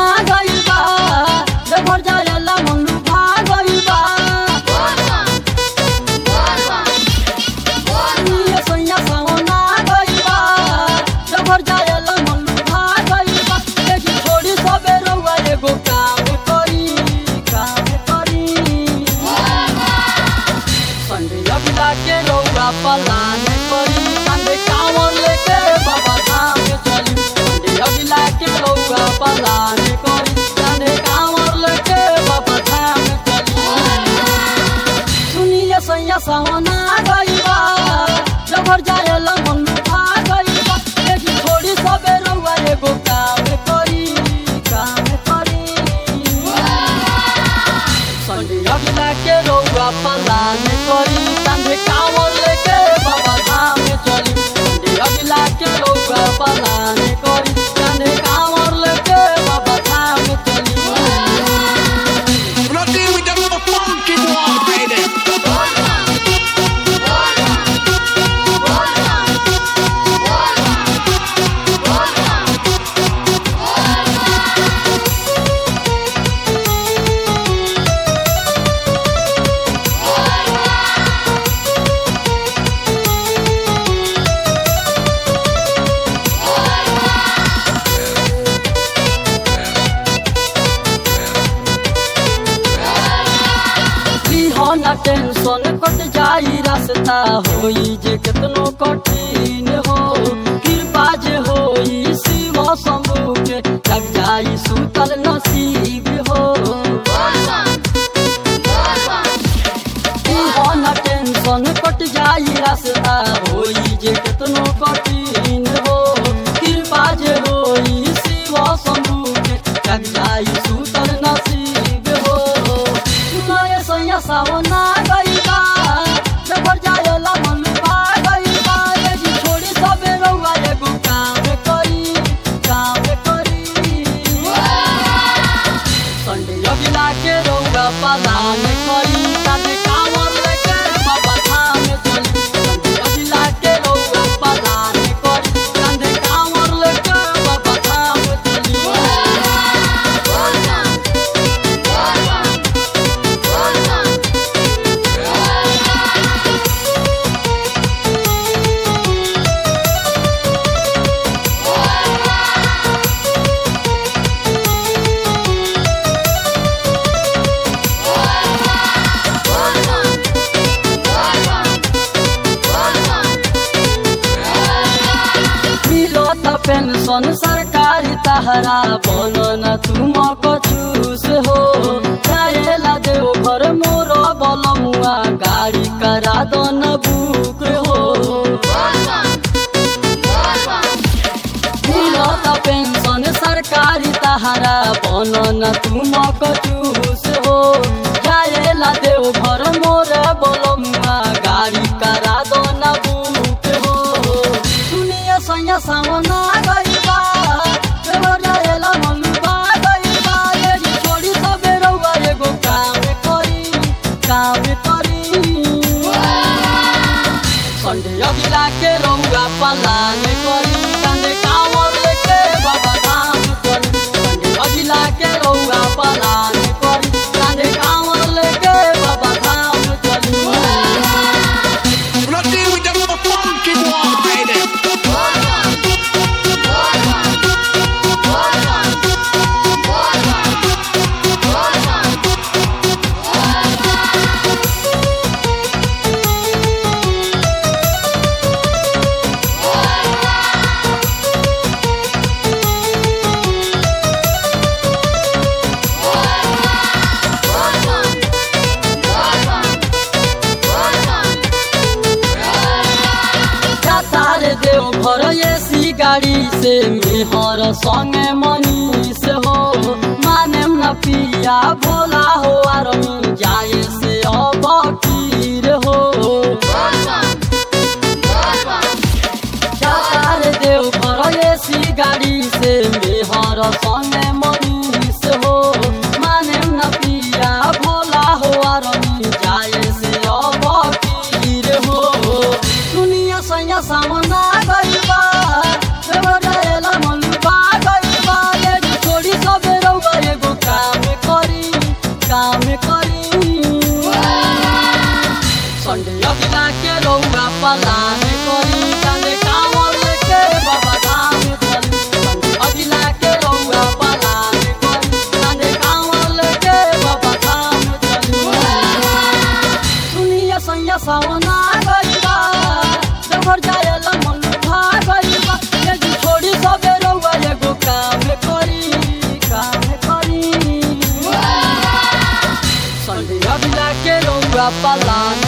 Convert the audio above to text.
गइल बा देवघर जाएला मन लुभा गइल बा सुनिए सैया सावना गइल बा देवघर जाएला मन लुभा गइल बा देखी छोड़ी सबे रउआ एगो काम करी संडे अगला के रउआ पलान करी संडे कांवर लेके बाबा धाम चली संडे अगला के रउआ पलान करी संडे कांवर लेके बाबा धाम चली सुनिए सैया सावना गइल बा देवघर जाएला मन लुभा गइल बा देखी छोड़ी सबे रउआ एगो काम करी संडे अगला के रउआ पलान करी संडे कांवर लेके बाबा धाम चली संडे अगला के रउआ पलान करी संडे कांवर लेके बाबा धाम चली When I deal with them funky one, baby. ना टेंशन कट जाई रास्ता होई जे कितनो कठिन हो कृपा जे होई शिव शंभु के लग जाई सुतल नसीब हो ना टेंशन कट जाई रास्ता होई जे कितनो कठिन हो कृपा जे होई शिव शंभु के लग जाई सुतल नसीब हो सुनाए सैया सावना गइल बा देवघर जाएला मन लुभा गइल बा जी छोड़ी सबे रउआ एगो काम करी संडे अगला के रउआ पलान करी संडे कांवर लेके बाबा धाम चली संडे अगला के रउआ पलान करी संडे कांवर लेके बाबा धाम चली पेंशन सरकारी तहरा बनन तुम कचूस हो जाएला देव घर मोर बलमुआ गाड़ी करा दन बुक हो मिलत पेंशन सरकारी तहरा बनन तुम कचूस हो जाएला देव घर मोर बलमुआ गाड़ी करा दन बुक हो सुनिए सैया सावना गइल बा देवघर जाएला मन लुभा गइल बा जी छोड़ी सबे रउआ एगो काम करी संडे अगला के रउआ पलान करी संडे कांवर लेके बाबा धाम चली संडे अगला के रउआ पलान करी संडे कांवर लेके बाबा धाम चली When I deal with them funky one, baby. Deoghar AC गाड़ी से मेहर संगे मनीष हो माने न पिया भोला हो आरमी जाए से अब कीर हो देवघर एसी गाड़ी से मेहर संगे मनीष हो माने न पिया भोला हो आरमी जाए से अब कीर हो सुनिया सैया सामना गइल बा देवघर जाएला मन लुभा गइल बा पलान